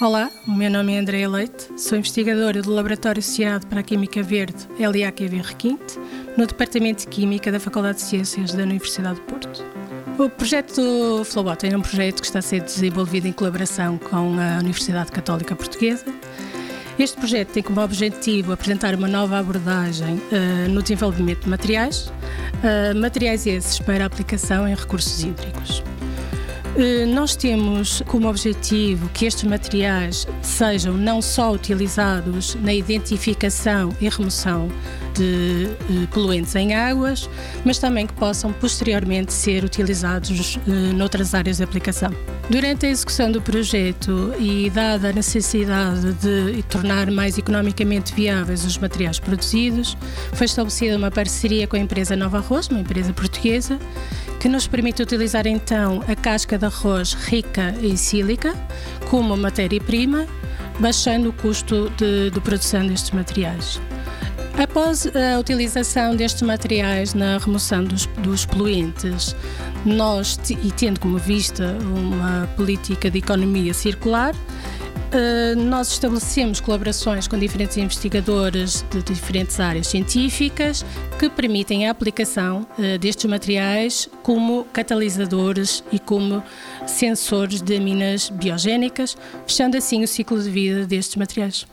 Olá, o meu nome é Andréa Leite, sou investigadora do Laboratório Associado para a Química Verde LAQV Requinte, no Departamento de Química da Faculdade de Ciências da Universidade do Porto. O projeto Flowbot é um projeto que está a ser desenvolvido em colaboração com a Universidade Católica Portuguesa. Este projeto tem como objetivo apresentar uma nova abordagem no desenvolvimento de materiais, materiais esses para aplicação em recursos hídricos. Nós temos como objetivo que estes materiais sejam não só utilizados na identificação e remoção de poluentes em águas, mas também que possam posteriormente ser utilizados noutras áreas de aplicação. Durante a execução do projeto e dada a necessidade de tornar mais economicamente viáveis os materiais produzidos, foi estabelecida uma parceria com a empresa Nova Arroz, uma empresa portuguesa, que nos permite utilizar então a casca de arroz rica em sílica como matéria-prima, baixando o custo de produção destes materiais. Após a utilização destes materiais na remoção dos poluentes, nós, e tendo como vista uma política de economia circular, nós estabelecemos colaborações com diferentes investigadores de diferentes áreas científicas que permitem a aplicação destes materiais como catalisadores e como sensores de aminas biogénicas, fechando assim o ciclo de vida destes materiais.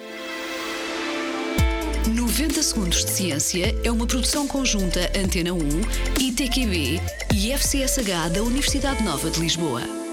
90 Segundos de Ciência é uma produção conjunta Antena 1, ITQB e FCSH da Universidade Nova de Lisboa.